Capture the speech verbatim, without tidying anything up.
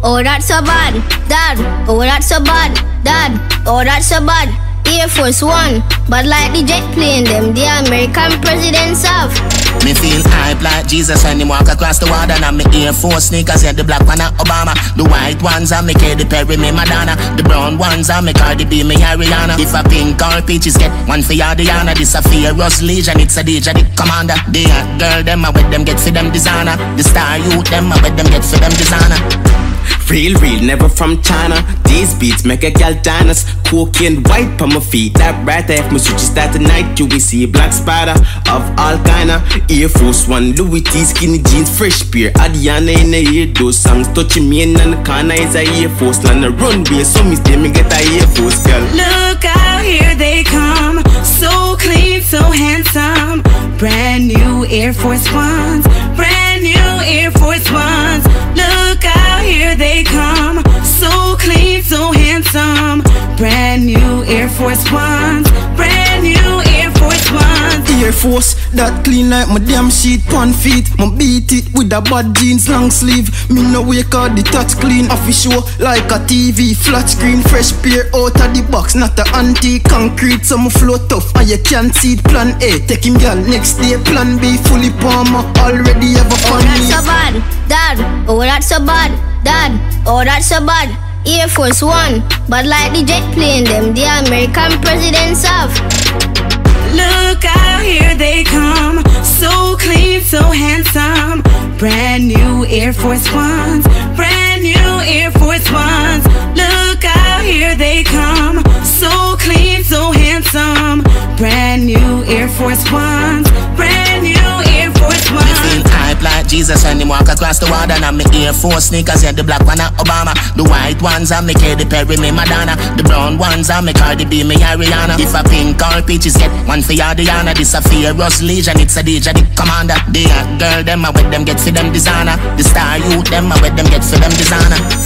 Oh, that's so bad, Dad. Oh, that's so bad, Dad. Oh, that's so bad. Air Force One, but like the jet plane, them the American presidents have. Me feel hype like Jesus when him walk across the water. And me Air Force sneakers, yeah, the black one are Obama. The white ones are me Katy Perry, me Madonna. The brown ones are me Cardi B, me Ariana. If a pink or peaches get one for Yardiana. This a Fearless Legion, it's a D J, the commander. The hot girl, them a with them get for them designer. The star youth, them a with them get for them designer. Real, real, never from China. These beats make a gal dance. Cocaine white on my feet. That right there, if my switches start tonight, you will see a black spider of all kinda. Air Force One, Louis T, skinny jeans, fresh beer. Adiana in the ear, those songs touching me in the corner is a Air Force. Land the runway, so me stay me get a Air Force girl. Look out, here they come. So clean, so handsome. Brand new Air Force Ones. Brand new Air Force Ones. Look out, here they come. So clean, so handsome. Brand new Air Force Ones. Brand new Air Force Ones. Air Force that clean like my damn sheet, pan feet. My beat it with a bad jeans, long sleeve. Me no wake out the touch clean. Off show like a T V, flat screen, fresh pair out of the box, not a antique concrete. So my flow tough and you can't see it. Plan A, take him girl. Next day, plan B, fully palmer. Already have a fun. Oh, that's so bad, Dad. Oh, that's so bad, Dad. Oh, that's so bad. Air Force One, but like the jet plane, them the American presidents have. Look out, here they come. So clean, so handsome. Brand new Air Force Ones. Brand new Air Force Ones. Look out, here they come. So clean, so handsome. Brand new Air Force Ones. Brand new Air Force Ones. Me feel hype like Jesus when him walk across the water. And me Air Force sneakers, yeah, the black one are Obama. The white ones are me Katy Perry, me Madonna. The brown ones are me Cardi B, me Ariana. If a pink or peaches get one for Yardiana. This a Fearless Legion, it's a D J, the commander. The hot girl, them a with them get for them designer. The star youth, them a with them get for them designer.